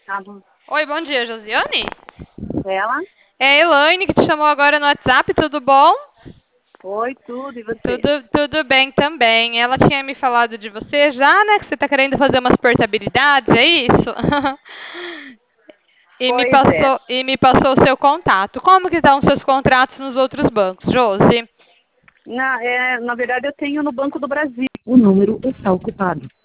Tá bom. Oi, bom dia, Josiane? Ela? É a Elaine que te chamou agora no WhatsApp, tudo bom? Oi, tudo, e você? Tudo bem também. Ela tinha me falado de você já, né? Que você está querendo fazer umas portabilidades, é isso? Pois é. E me passou o seu contato. Como que estão os seus contratos nos outros bancos, Josi? Na verdade, eu tenho no Banco do Brasil. O número está ocupado.